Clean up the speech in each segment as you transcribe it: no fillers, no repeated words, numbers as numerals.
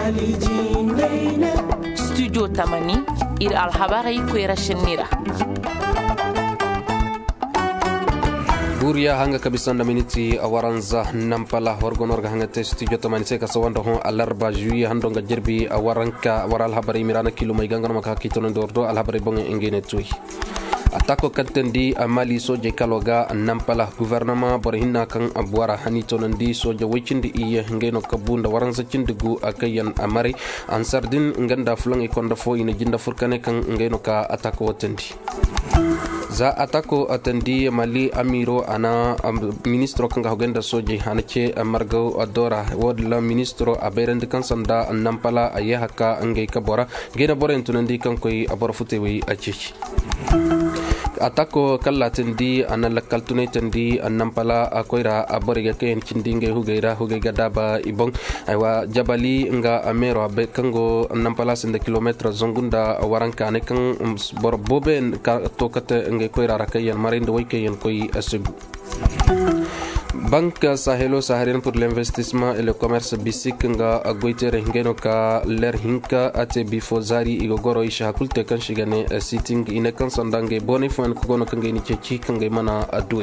studio tamani ir alhabari kwera shenira buriya hanga kabisanda miniti awaranza nampala wargonorga hanga te studio tamani se kasawanda hon alarba juillet handonga jerbi awaranka waral habari mirana kilo may gangana maka kitono dordo alhabari bonga engene tuy atako kantendi amali soje kaloga nampala gouvernement bor hinna kan abwara hani tonandi soje wicindi iye ngeno kabunda waranza cindigu akayan amari ansardin nganda fulangi konda fo ina jinda furkane kan ngeno ka atako wotendi za atako atandi mali amiro ana ministro kanga hogenda soje hanace margo adora wodla ministro aberend kan sanda nampala ayahaka angay kabora gena boren tunandi kan koy abor futewi acici atako kallatindi ana lakaltunetandi nampala akoira aboriga ken cindinge hugeira hugega daba ibong aywa jabali nga amero be kango nampala sende kilometre zongunda waranka ne kan bor boben ka tokate nge koira rakayan marindo waykayen koy asubu Banque Sahelo-Saharienne pour l'investissement et le commerce bisik nga goitere ngeno ka ler hinka ate bifozari igogoro isha hakulte kan shigane sitting ine kan sandange boni fuen kugono kange ni chechi kange mana adui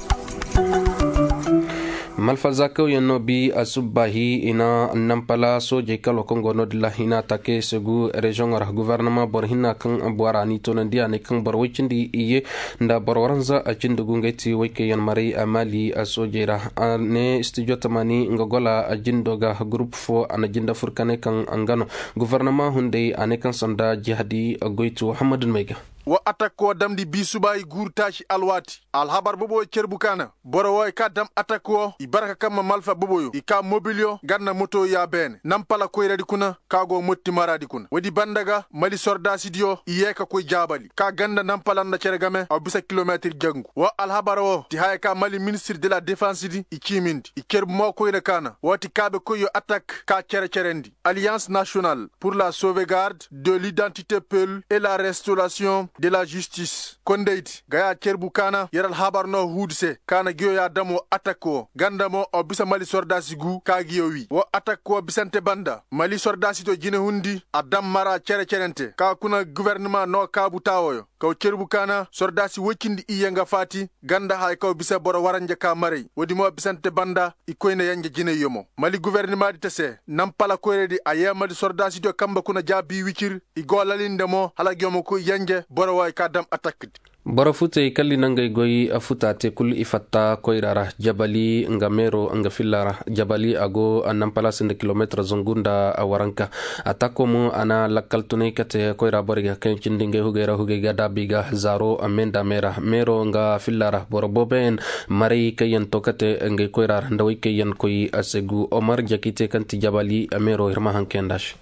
malfazako yenno bi asubahi ina nampala soje kalo kongo nodla hina take segu region ar gouvernement bor hina kan abwara ni tonandi ane kan bor wicindi iye nda bor waranza acindugu ngeti weke yan mari amali asojera ane studio tamani ngogola ajindoga group fo ana jinda furkane kan angano gouvernement hunde ane kan sanda jihadi goitu hamadun mega wa atakko damdi bisubayi gurtashi alwati alhabar bobo cerbukana borowo ka dam atakko ibaraka kamma malfa boboyo ika mobilio ganna moto ya ben nampala koy radi kuna kago motti maradi kuna wadi bandaga mali sorda sidio iyeka koy jabali ka ganda nampala na ceregame aw bisa kilometer jangu wa alhabar wo ti hayka mali ministre de la défense di ikimindi ikerbu mo koy na kana wati kabe koyo attaque ka cerendi alliance nationale pour la sauvegarde de l'identité peul et la restauration de la justice kondeiti gaya cerbu kana yeral habarno hudse kana giyo ya damo atako gandamo o bisa mali sordasi gu ka giyo wi wo atako bisante banda mali sordasi to jine hundi adam mara cerente ka kuna gouvernement no kabu tawoyo kaw cerbu kana sordasi wokindi iyenga fati ganda hay kaw bisa boro waranje ka mari wodi mo bisante banda ikoyne yanje jine yomo mali gouvernement di tese nampala koyredi aye mali sordasi to kamba kuna jabi wicir igolalindemo halagyomo ko yanje way kadam attaque bara fute kalli nangay goyi afuta te kul ifatta koirara jabali ngamero nga filara jabali ago nampala sende kilometre zongunda awaranka atako mu ana lakaltune kate koira boriga ken cindinge hugera hugega dabiga zaro amenda mero nga filara boroboben mari kayen tokate nge koirara ndawi kayen koy asegu omar jakite kanti jabali amero hirma hankendash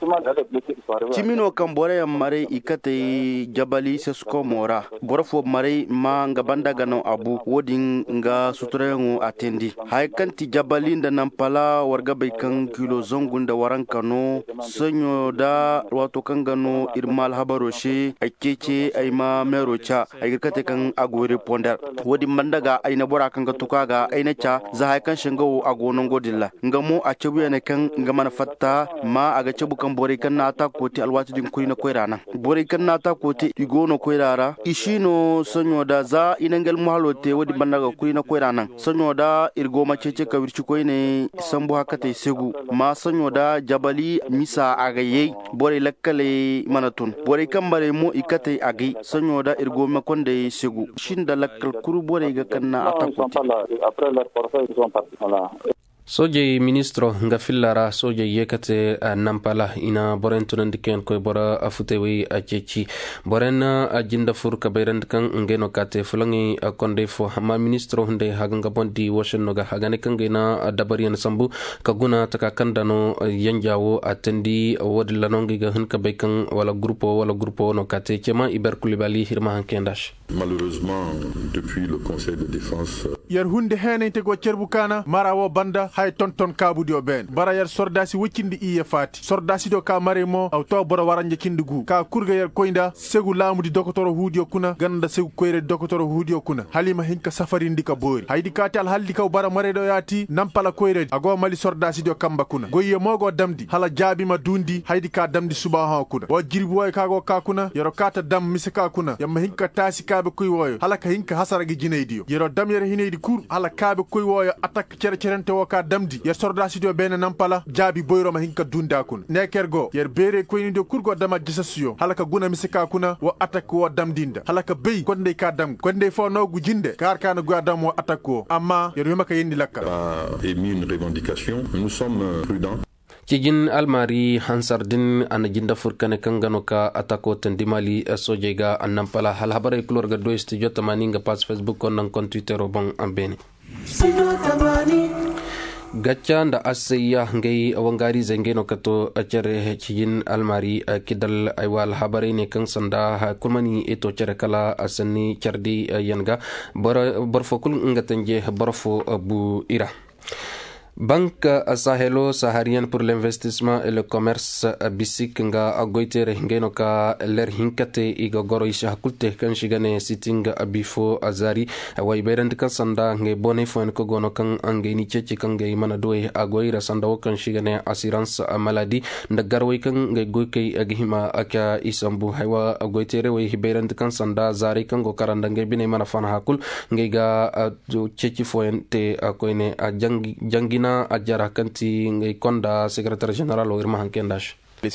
Timino kambore ya mare ikate jabali sesko mora borofo mare ma nga bandaga no abu wodin nga suturengu atendi hay kanti jabali nda nampala warga kan kilo zongunda warankano sonyo da wato kangano irmal habaroshe akece ayma merocha ayirkate kan agore pondar wodi bandaga ayna bora kan tukaga ayna cha za hay kan shingo agonon godilla ngamo a cebu ne kan ngama fatta ma aga cebu kan bore kan nata koti alwati din kuina koirana bore kan nata koti igono koirara ishino sonyo da za inangel mahalote wodi bandaga kuina koirana sonyo da irgo macece kawirci koine sambu hakate segu ma sonyo da jabali misa agaye bore lakkale manatun bore kan bare mo ikate agi sonyo da irgo makonde segu shinda lakkal kuru bore ga kanna atakoti soje ministro nga fillara soje yekate nampala ina boren tunandi ken koy bora afutewi aceci boren ajinda fur kaberend kan ngeno kate fulangi konde fo ma ministro hunde haganga bondi washno ga hagane kan gena dabarian sambu kaguna taka kandano yanjawo atendi wodi lanongi ga hun kabay kan wala grupo no kate cema Iber Coulibaly hirma hankendash malheureusement depuis le conseil de défense yar hunde henete go cerbukana marawo banda hay tonton kabudi o ben bara yer sordasi wikindi iye fati sordasi do ka mare mo aw to boro waranje kindugu ka kurga yer koynda segu lamudi dokotoro hudio kuna ganda segu koyre dokotoro hudio kuna halima hinka safari ndika boori haydi katal haldi kaw bara mare do yati nampala koyre ago mali sordasi do kamba kuna goye mogo damdi hala jaabi ma dundi haydi ka damdi subaha kuna wo jirbi woy kago ka kuna yero kata dam misika kuna yamma hinka tasi kabe koy woyo hala ka hinka hasara gi jineydi yero dam yere hineydi kur hala kabe koy woyo attaque cerente wo ka damdi yer sordasi do bene nampala jaabi boyro ma hinka dunda kuna nekergo yer bere koyni do kurgo dama gisasuyo hala ka guna misika kuna wo attaque wo damdinda hala ka bey konde ka dam konde fo no gu jinde kar kana gu adam wo attaque ko amma yer yoma ka yendi lakka émis une revendication nous sommes prudents. Cijin almari hansardin ana jinda furkane kangano ka atako tendimali sojega annampala hal habare kulorga do studio tamani nga page Facebook kon nan kon Twitter bon ambeni gacha nda asaya ngai awangari zengeno kato acere cijin almari kidal aywal habare ne kan sanda kulmani eto cere kala asani chardi yanga barfokul ngatanje barfo bu ira Banque Sahelo Saharienne pour l'investissement et le commerce bisik nga agoitere ngeno ka ler hinkate iga goro isha hakulte kan shigane sitting bifo azari way berend kan sanda nge bone fon ko gono kan ange ni chechi kan nge mana doy agoira sanda kan shigane assurance maladie nda garway kan nge goykay agihima aka isambu haywa agoitere way berend kan sanda zari kan go karanda nge bine mana fan hakul nge ga chechi foente akoine jangina ajara kanti ngay konda secrétaire général o irma hankendash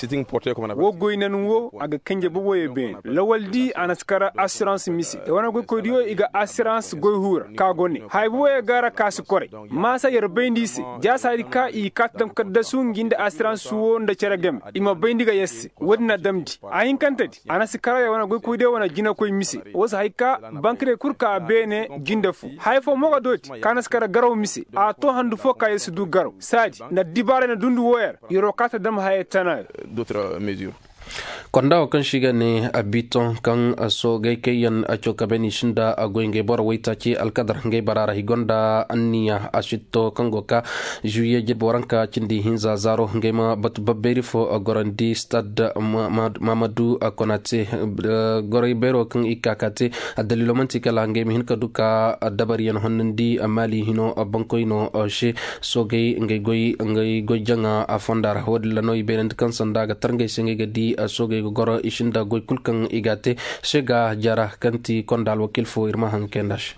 wo goynan wo aga kanje bo woye ben lawaldi anaskara assurance misi e wana go kodiyo iga assurance goy hura ka gonni hay bo woye gara kasu kore masa yer bendisi jasari ka i katam kadda sunginda assurance wo nda ceregem ima bendiga yes wodna damdi ayin kantadi anaskara ya wana go kodiyo wana jina koy misi wosa hayka bankre kurka bene jindafu hay fo moga doti kanaskara garaw misi a to handu fo ka yesu du garaw sadi na dibare na dundu woyer yoro kata dam hayetana d'autres mesures. Konda o kan shiga ne abiton kan so gai kayan a chokabeni shinda a goyinge bor waita ci alkadar ngai barara higonda anniya ashito kangoka juye jeboranka cindi hinza zaro ngai ma batu babberi fo gorandi stade Mamadou Konate goray bero kan ikakate dalilo manti kala ngai hin kaduka dabariyan honnandi amali hino bankoino she so gai ngai goy janga afondar hodla noy benent kan sanda ga tarngai sengai gadi soge goro ishinda goy kulkan igate shega jara kanti kondal wakil fo irma hankendash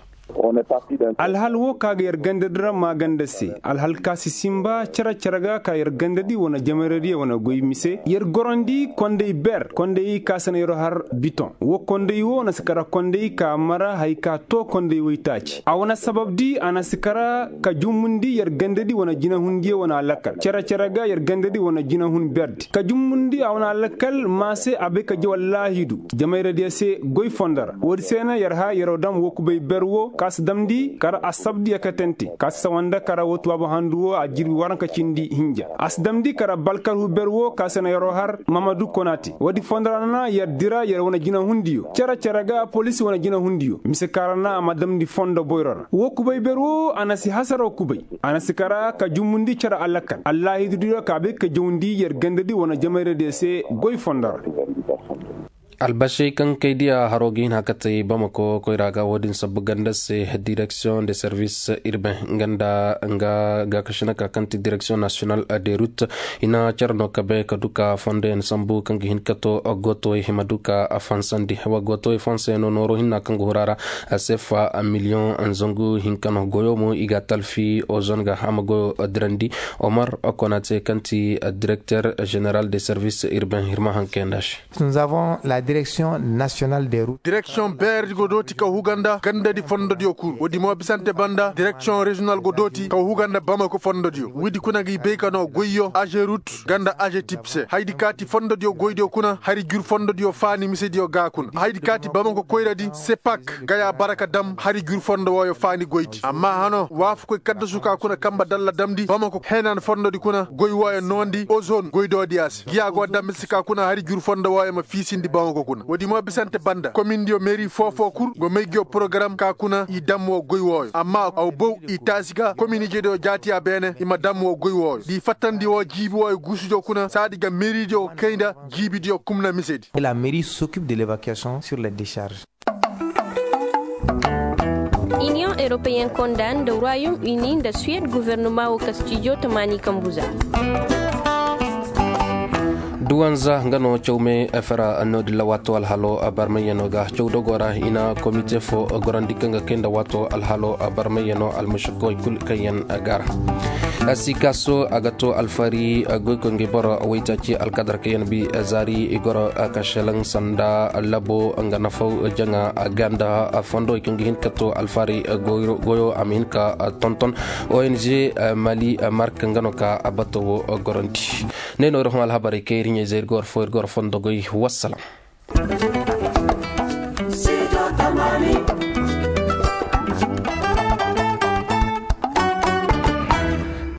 alhal wo kaga yer gande dra ma gande si alhal kasi simba charaga ka yer gande di wona jamaradi wona goy mise yer gorondi konde ber konde kasana yero har biton wo konde wona sikara konde ka mara hay ka to konde witachi awona sabab di ana sikara ka jumundi yer gande di wona jina hundi wona lakal charaga yer gande di wona jina hun berdi ka jumundi awona lakal mase abe ka wallahi du jamaradi se goy fondara wodi sena yer ha yero dam wo kubay berwo kas damdi kara asabdi yakatenti kas sawanda kara wotu abo handuwo a jirbi waranka cindi hinja as damdi kara balkar hu berwo kasana yoro har Mamadou Konate wadi fondarana yer dira yer wona jina hundiyo charaga police wona jina hundiyo mise karana amadamdi fondo boyrora wo kubay berwo anasi hasaro kubay anasi kara ka jumundi chara allakan Allah hidiyo ka be ka jumundi yer gandadi wona jamare de se goy fondara Albashe kan kaidia harogin hakati Bamako koiraga wodin sabuganda se direction des services urbains nganda nga gakashana kanti direction nationale des routes ina charno kabe kaduka fonde ensambu kan gihin kato goto himaduka afansandi wa goto fonse no noro hinna kan gorara asefa a million anzongu hinkano goyomo iga talfi ozonga hamago drandi Omar Konate kanti directeur général des services urbains hirma hankendash. Nous avons la direction nationale des routes. Direction berdi godoti ka Huganda gandadi fondodio kur. Wodi mo bisante banda direction régionale godoti ka Huganda Bamako fondodio. Widi kuna gi beykano goyyo AG route ganda AG tipse. Haydi kati fondodio goydio kuna hari jur fondodio fani misedio ga kuna. Haydi kati Bamako koyradi sepak gaya baraka dam hari jur fondo woyo fani goyti. Amma hano wafu ko kadda suka kuna kamba dalla damdi Bamako henan fondodi kuna goy woyo nondi ozone goydo dias. Giya go dam misika kuna hari jur fondo woyo ma fisindi Bamako go kuna wodi mo bisante banda commune dio mairie fofo kur go meygio programme ka kuna i dammo goywoyo amma aw bow i tasika commune jedo jati a bene i madammo goywoyo di fatandi o jibi o gusujo kuna sadiga mairie dio kenda jibi dio kumna misedi. La mairie s'occupe de l'évacuation sur les décharges. Union européenne condamne le Royaume-Uni de Suède gouvernement au Castillo Tamani Kambuza. duwanza ngano chaume efera anodila wato alhalo abarmayeno ga chawdo gora ina komite fo gorandikanga kenda wato alhalo abarmayeno almushko kul kayan agara asikaso agato alfari goykonge boro waitachi alkadar kayan bi azari igoro akashalang sanda labo ngana fo janga aganda fondo ikingi hinkato alfari goyo aminka tonton ONG Mali mark ngano ka abato goranti neno rohmal habari kayri زير غور فور غور فندقي والسلام